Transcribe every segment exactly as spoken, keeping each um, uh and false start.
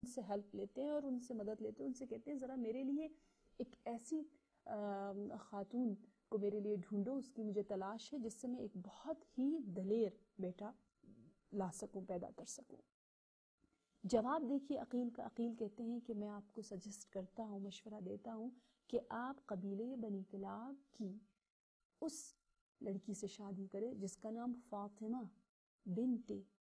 سے ہیلپ لیتے ہیں اور ان سے مدد لیتے ہیں، ان سے کہتے ہیں ذرا میرے لیے ایک ایسی خاتون کو میرے لیے ڈھونڈو، اس کی مجھے تلاش ہے جس سے میں ایک بہت ہی دلیر بیٹا لا سکوں، پیدا کر سکوں۔ جواب دیکھیے عقیل کا، عقیل کہتے ہیں کہ میں آپ کو سجیسٹ کرتا ہوں، مشورہ دیتا ہوں کہ آپ قبیلے بنی کلاب کی اس لڑکی سے شادی کریں جس کا نام فاطمہ بنت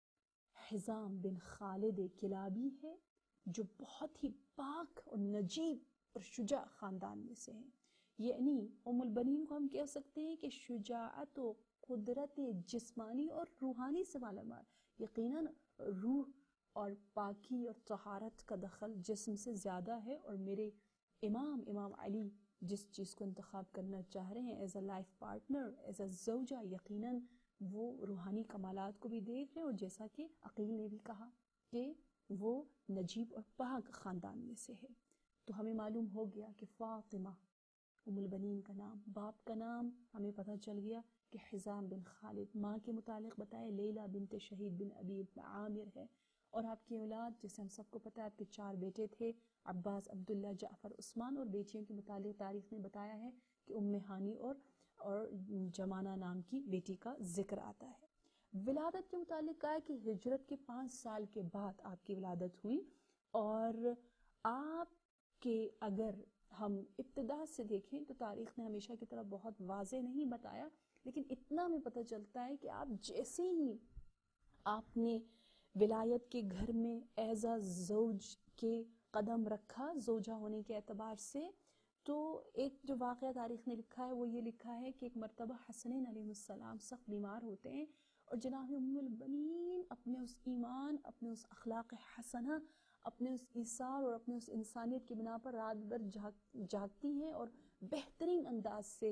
حزام بن خالد کلابی ہے، جو بہت ہی پاک اور نجیب اور شجاع خاندان میں سے ہیں۔ یعنی ام البنین کو ہم کہہ سکتے ہیں کہ شجاعت و قدرت جسمانی اور روحانی سے مالا مال، یقیناً روح اور پاکی اور طہارت کا دخل جسم سے زیادہ ہے، اور میرے امام امام علی جس چیز کو انتخاب کرنا چاہ رہے ہیں as a life partner, as a زوجہ، یقیناً وہ روحانی کمالات کو بھی دیکھ رہے ہیں، اور جیسا کہ عقیل نے بھی کہا کہ وہ نجیب اور پاک خاندان میں سے ہے۔ تو ہمیں معلوم ہو گیا کہ فاطمہ ام البنین کا نام، باپ کا نام ہمیں پتہ چل گیا کہ حزام بن خالد، ماں کے متعلق بتائے لیلہ بنت شہید بن ابی عامر ہے، اور آپ کی اولاد جیسے ہم سب کو پتہ ہے آپ کے چار بیٹے تھے، عباس، عبداللہ، جعفر، عثمان، اور بیٹیوں کے متعلق تاریخ نے بتایا ہے کہ ام ہانی اور اور جمانہ نام کی بیٹی کا ذکر آتا ہے۔ ولادت کے متعلق کہا ہے کہ ہجرت کے پانچ سال کے بعد آپ کی ولادت ہوئی، اور آپ کے اگر ہم ابتدا سے دیکھیں تو تاریخ نے ہمیشہ کی طرح بہت واضح نہیں بتایا، لیکن اتنا ہمیں پتہ چلتا ہے کہ آپ جیسے ہی آپ نے ولایت کے گھر میں ایز اے زوج کے قدم رکھا، زوجہ ہونے کے اعتبار سے، تو ایک جو واقعہ تاریخ نے لکھا ہے وہ یہ لکھا ہے کہ ایک مرتبہ حسنین علیہ السلام سخت بیمار ہوتے ہیں، اور جناب ام البنین اپنے اس ایمان، اپنے اس اخلاق حسنہ، اپنے اس ایثار اور اپنے اس انسانیت کی بنا پر رات بھر جاگ جاگتی ہیں اور بہترین انداز سے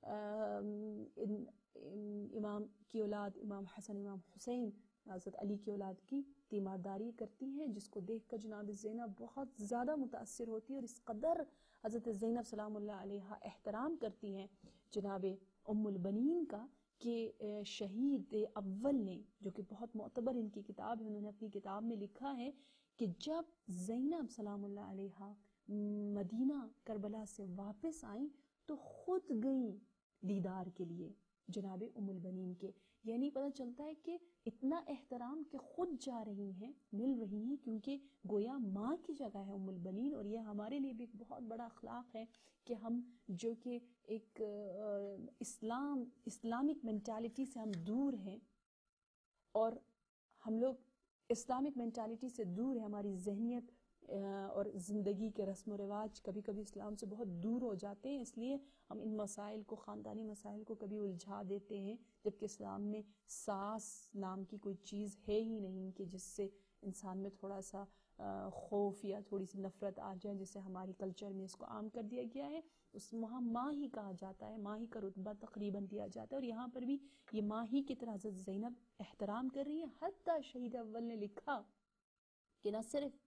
امام کی اولاد امام حسن امام حسین حضرت علی کی اولاد کی تیمارداری کرتی ہیں، جس کو دیکھ کر جناب زینب بہت زیادہ متاثر ہوتی ہے، اور اس قدر حضرت زینب سلام اللہ علیہ احترام کرتی ہیں جناب ام البنین کا کہ شہید اول نے، جو کہ بہت معتبر ان کی کتاب ہے، انہوں نے اپنی کتاب میں لکھا ہے کہ جب زینب سلام اللہ علیہ مدینہ کربلا سے واپس آئیں تو خود گئیں دیدار کے لیے جناب ام البنین کے، یعنی پتہ چلتا ہے کہ اتنا احترام کہ خود جا رہی ہیں، مل رہی ہیں، کیونکہ گویا ماں کی جگہ ہے ام البنین، اور یہ ہمارے لیے بھی ایک بہت بڑا اخلاق ہے کہ ہم جو کہ ایک اسلام اسلامک مینٹالٹی سے ہم دور ہیں، اور ہم لوگ اسلامک مینٹالٹی سے دور ہے، ہماری ذہنیت اور زندگی کے رسم و رواج کبھی کبھی اسلام سے بہت دور ہو جاتے ہیں، اس لیے ہم ان مسائل کو، خاندانی مسائل کو کبھی الجھا دیتے ہیں، جبکہ اسلام میں ساس نام کی کوئی چیز ہے ہی نہیں کہ جس سے انسان میں تھوڑا سا خوف یا تھوڑی سی نفرت آ جائے، جسے ہماری کلچر میں اس کو عام کر دیا گیا ہے۔ اس وہاں ماں ہی کہا جاتا ہے، ماں ہی کا رتبہ تقریباً دیا جاتا ہے، اور یہاں پر بھی یہ ماں ہی کی طرح حضرت زینب احترام کر رہی ہے۔ حتیٰ شہید اول نے لکھا کہ نہ صرف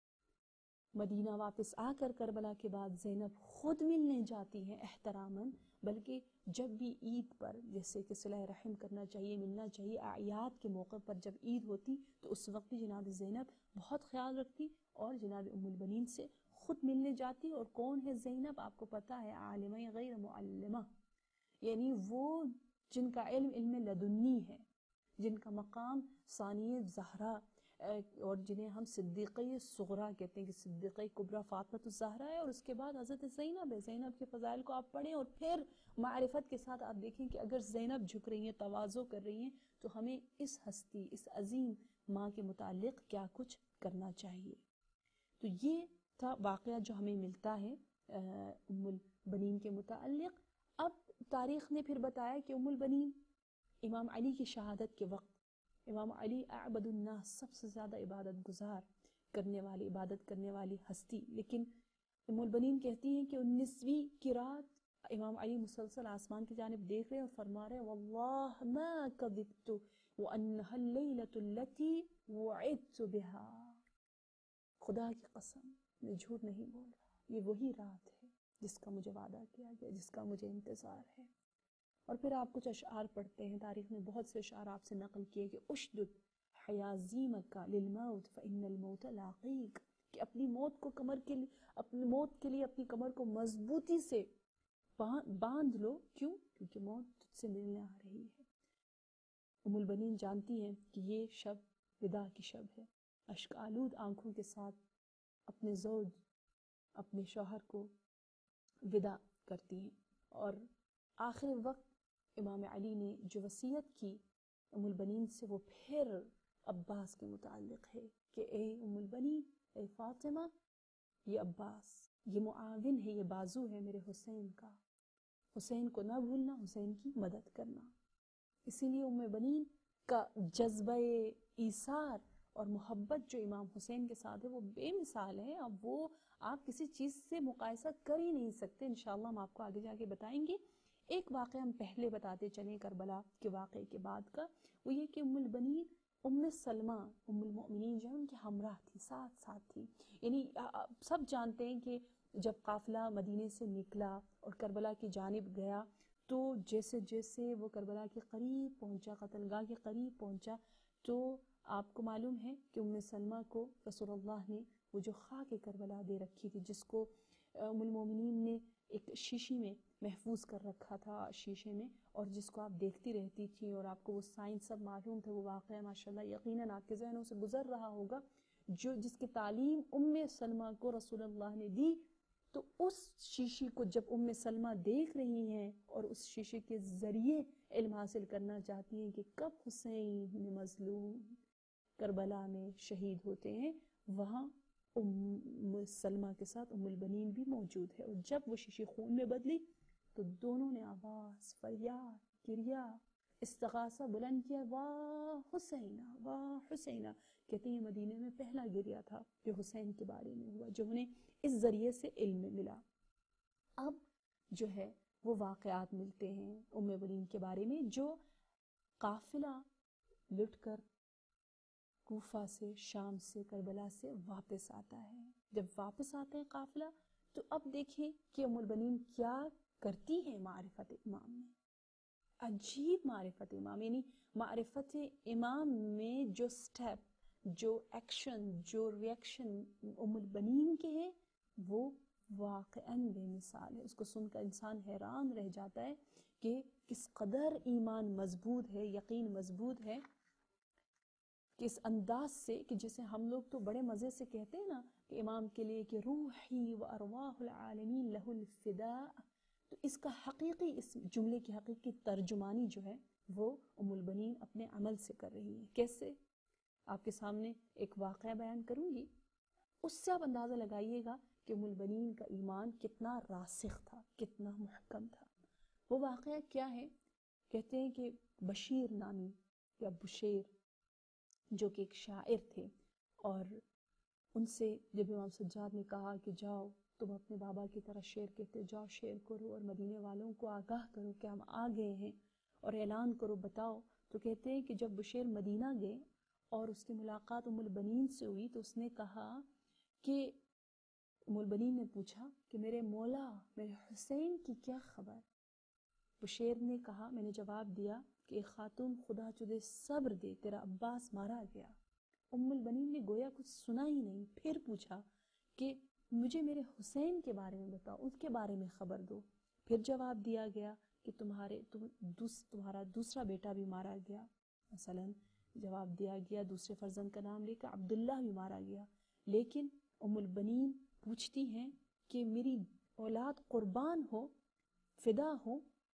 مدینہ واپس آ کر کربلا کے بعد زینب خود ملنے جاتی ہیں احتراماً، بلکہ جب بھی عید پر جیسے کہ صلہ رحم کرنا چاہیے، ملنا چاہیے، اعیاد کے موقع پر جب عید ہوتی تو اس وقت بھی جناب زینب بہت خیال رکھتی اور جناب ام البنین سے خود ملنے جاتی۔ اور کون ہے زینب؟ آپ کو پتہ ہے، عالمہ غیر معلمہ، یعنی وہ جن کا علم علم لدنی ہے، جن کا مقام ثانیہ زہرا، اور جنہیں ہم صدیقہ صغریٰ کہتے ہیں کہ صدیقہ کبریٰ فاطمہ الزہرا ہے، اور اس کے بعد حضرت زینب ہے۔ زینب کے فضائل کو آپ پڑھیں اور پھر معرفت کے ساتھ آپ دیکھیں کہ اگر زینب جھک رہی ہیں، تواضع کر رہی ہیں، تو ہمیں اس ہستی، اس عظیم ماں کے متعلق کیا کچھ کرنا چاہیے۔ تو یہ تھا واقعہ جو ہمیں ملتا ہے ام البنین کے متعلق۔ اب تاریخ نے پھر بتایا کہ ام البنین امام علی کی شہادت کے وقت، امام علی اعبد الناس، سب سے زیادہ عبادت گزار کرنے والی، عبادت کرنے والی ہستی، لیکن ام البنین کہتی ہیں کہ انیسویں کی رات امام علی مسلسل آسمان کی جانب دیکھ رہے اور فرما رہے واللہ ما کذبت وانها اللیلۃ التي وعدت بها، خدا کی قسم میں جھوٹ نہیں بول رہا، یہ وہی رات ہے جس کا مجھے وعدہ کیا گیا، جس کا مجھے انتظار ہے۔ اور پھر آپ کچھ اشعار پڑھتے ہیں، تاریخ میں بہت سے اشعار آپ سے نقل کیے کہ اشدد حیازیمک للموت فإن الموت لاقیک، کہ اپنی موت کو کمر کے لیے اپنی موت کے لیے اپنی کمر کو مضبوطی سے باندھ لو. کیوں؟ کیونکہ موت تجھ سے ملنے آ رہی ہے. ام البنین جانتی ہیں کہ یہ شب وداع کی شب ہے. اشک آلود آنکھوں کے ساتھ اپنے زوج اپنے شوہر کو وداع کرتی ہیں. اور آخر وقت امام علی نے جو وصیت کی ام البنین سے وہ پھر عباس کے متعلق ہے کہ اے ام البنین، اے فاطمہ، یہ عباس، یہ معاون ہے، یہ بازو ہے میرے حسین کا. حسین کو نہ بھولنا، حسین کی مدد کرنا. اسی لیے ام بنین کا جذبہ ایثار اور محبت جو امام حسین کے ساتھ ہے وہ بے مثال ہے. اب وہ آپ کسی چیز سے مقایسہ کر ہی نہیں سکتے. انشاءاللہ ہم آپ کو آگے جا کے بتائیں گے. ایک واقعہ ہم پہلے بتاتے چلیں کربلا کے واقعے کے بعد کا، وہ یہ کہ ام البنین ام سلمہ ام المؤمنین جو ہے ان کے ہمراہ تھی، ساتھ ساتھ تھی. یعنی سب جانتے ہیں کہ جب قافلہ مدینے سے نکلا اور کربلا کی جانب گیا تو جیسے جیسے وہ کربلا کے قریب پہنچا، قتل گاہ کے قریب پہنچا، تو آپ کو معلوم ہے کہ ام سلمہ کو رسول اللہ نے وہ جو خاک کربلا دے رکھی تھی، جس کو ام المومنین نے ایک شیشی میں محفوظ کر رکھا تھا، شیشے میں، اور جس کو آپ دیکھتی رہتی تھی اور آپ کو وہ سائنس سب معلوم تھا. وہ واقعہ ماشاءاللہ یقیناً آپ کے ذہنوں سے گزر رہا ہوگا، جو جس کی تعلیم ام سلمہ کو رسول اللہ نے دی. تو اس شیشی کو جب ام سلمہ دیکھ رہی ہیں اور اس شیشے کے ذریعے علم حاصل کرنا چاہتی ہیں کہ کب حسین مظلوم کربلا میں شہید ہوتے ہیں، وہاں ام سلمہ کے ساتھ ام البنین بھی موجود ہے. اور جب وہ شیشی خون میں بدلی تو دونوں نے آواز، فریاد، گریہ، استغاثہ بلند کیا، واہ حسینہ، واہ حسینہ. کہتے ہیں مدینے میں پہلا گریہ تھا جو حسین کے بارے میں ہوا، جو انہیں اس ذریعے سے علم ملا. اب جو ہے وہ واقعات ملتے ہیں ام بنین کے بارے میں. جو قافلہ لٹ کر کوفہ سے، شام سے، کربلا سے واپس آتا ہے، جب واپس آتے ہیں قافلہ تو اب دیکھیں کہ ام البنین کیا کرتی ہیں معرفت امام میں. عجیب معرفت امام، یعنی معرفت امام میں جو سٹیپ، جو ایکشن، جو ریاکشن ام البنین کے ہیں وہ واقعاً بے مثال ہے. اس کو سن کر انسان حیران رہ جاتا ہے کہ کس قدر ایمان مضبوط ہے، یقین مضبوط ہے، کہ اس انداز سے کہ جیسے ہم لوگ تو بڑے مزے سے کہتے ہیں نا کہ امام کے لیے کہ روحی و ارواح العالمین لہ الفداء، تو اس کا حقیقی، اس جملے کی حقیقی ترجمانی جو ہے وہ ام البنین اپنے عمل سے کر رہی ہے. کیسے؟ آپ کے سامنے ایک واقعہ بیان کروں گی، اس سے آپ اندازہ لگائیے گا کہ ام البنین کا ایمان کتنا راسخ تھا، کتنا محکم تھا. وہ واقعہ کیا ہے؟ کہتے ہیں کہ بشیر نامی یا بشیر جو کہ ایک شاعر تھے، اور ان سے جب امام سجاد نے کہا کہ جاؤ تم اپنے بابا کی طرح شعر کہتے جاؤ، شعر کرو اور مدینے والوں کو آگاہ کرو کہ ہم آ گئے ہیں اور اعلان کرو، بتاؤ. تو کہتے ہیں کہ جب بشیر مدینہ گئے اور اس کی ملاقات ام البنین سے ہوئی تو اس نے کہا کہ ام البنین نے پوچھا کہ میرے مولا، میرے حسین کی کیا خبر؟ بشیر نے کہا، میں نے جواب دیا کہ خاتون خدا تجھے صبر دے، تیرا عباس مارا گیا. ام البنین نے گویا کچھ سنا ہی نہیں، پھر پوچھا کہ مجھے میرے حسین کے بارے میں بتاؤ، اس کے بارے میں خبر دو. پھر جواب دیا گیا کہ تمہارے تم دوس, تمہارا دوسرا بیٹا بھی مارا گیا. مثلا جواب دیا گیا دوسرے فرزند کا نام لے کر عبداللہ بھی مارا گیا. لیکن ام البنین پوچھتی ہیں کہ میری اولاد قربان ہو، فدا ہو،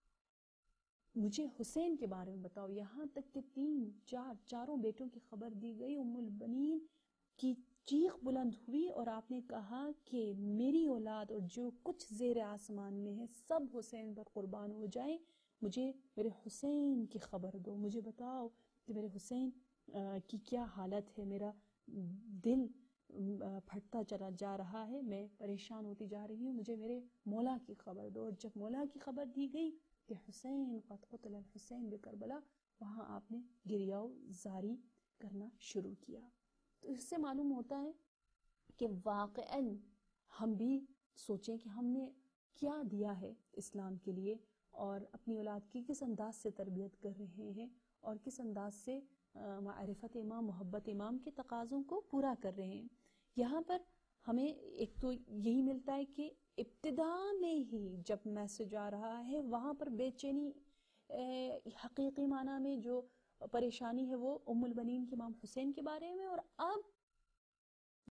مجھے حسین کے بارے میں بتاؤ. یہاں تک کہ تین چار چاروں بیٹوں کی خبر دی گئی. ام البنین کی چیخ بلند ہوئی اور آپ نے کہا کہ میری اولاد اور جو کچھ زیر آسمان میں ہے سب حسین پر قربان ہو جائیں، مجھے میرے حسین کی خبر دو. مجھے بتاؤ کہ میرے حسین کی کیا حالت ہے، میرا دل پھٹتا چلا جا رہا ہے، میں پریشان ہوتی جا رہی ہوں، مجھے میرے مولا کی خبر دو. اور جب مولا کی خبر دی گئی کہ حسین قد قتل الحسین بکربلا، وہاں آپ نے گریہ زاری کرنا شروع کیا. تو اس سے معلوم ہوتا ہے کہ واقعاً ہم بھی سوچیں کہ ہم نے کیا دیا ہے اسلام کے لیے، اور اپنی اولاد کی کس انداز سے تربیت کر رہے ہیں اور کس انداز سے معرفت امام، محبت امام کے تقاضوں کو پورا کر رہے ہیں. یہاں پر ہمیں ایک تو یہی ملتا ہے کہ ابتدا میں ہی جب میسج آ رہا ہے وہاں پر بے چینی حقیقی معنی میں جو پریشانی ہے وہ ام البنین کے امام حسین کے بارے میں، اور اب